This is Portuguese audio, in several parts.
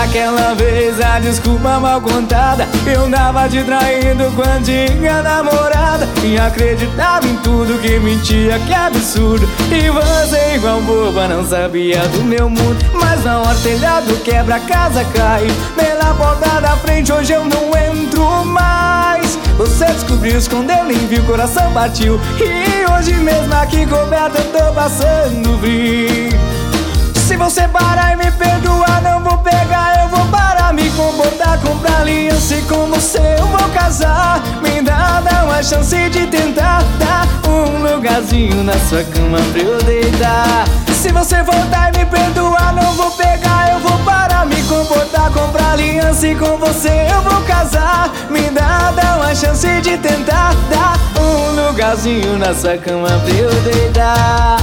aquela vez a desculpa mal contada. Eu tava te traindo com a antiga namorada e acreditava em tudo que mentia, que absurdo. E você igual boba não sabia do meu mundo. Mas na hora telhado quebra, a casa cai. Pela porta da frente hoje eu não entro mais. Você descobriu, escondeu, nem viu, coração partiu. E hoje mesmo aqui coberto eu tô passando frio. Se você parar e me perdoar, não vou pegar, eu vou parar. Me comportar, comprar aliança e com você eu vou casar. Me dá uma chance de tentar dar um lugarzinho na sua cama pra eu deitar. Se você voltar e me perdoar, não vou pegar, eu vou parar. Me comportar, comprar aliança e com você eu vou casar. Me dá uma chance de tentar dar um lugarzinho na sua cama pra eu deitar.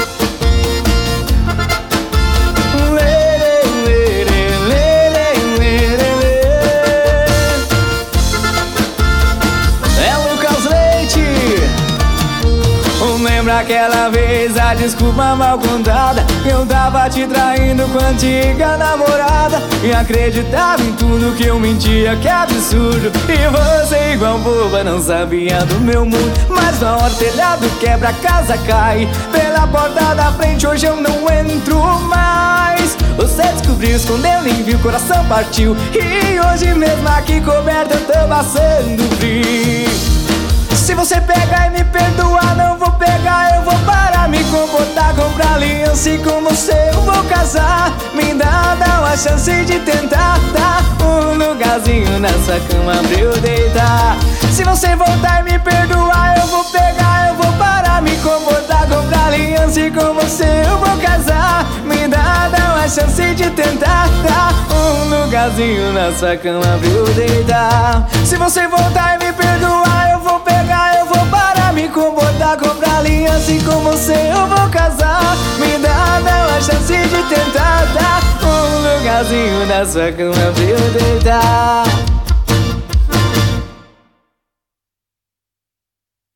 Lembra aquela vez a desculpa mal contada? Eu tava te traindo com a antiga namorada e acreditava em tudo que eu mentia, que absurdo. E você igual boba não sabia do meu mundo. Mas na hora telhado quebra, a casa cai. Pela porta da frente hoje eu não entro mais. Você descobriu, escondeu, nem viu, coração partiu. E hoje mesmo aqui coberto eu tô passando frio. Se você pegar e me perdoar, não vou pegar, eu vou parar. Me comportar, comprar aliança e com você eu vou casar. Me dá uma chance de tentar dar um lugarzinho nessa cama pra eu deitar. Se você voltar e me perdoar, eu vou pegar, eu vou parar. Me comportar, comprar aliança e com você eu vou casar. Me dá uma chance de tentar dar um lugarzinho nessa cama pra eu deitar. Se você voltar e me perdoar, eu vou pegar, eu vou parar. Me comportar, comprar aliança e com você eu vou casar. Me dá uma chance de tentar dar um lugarzinho nessa cama pra eu deitar.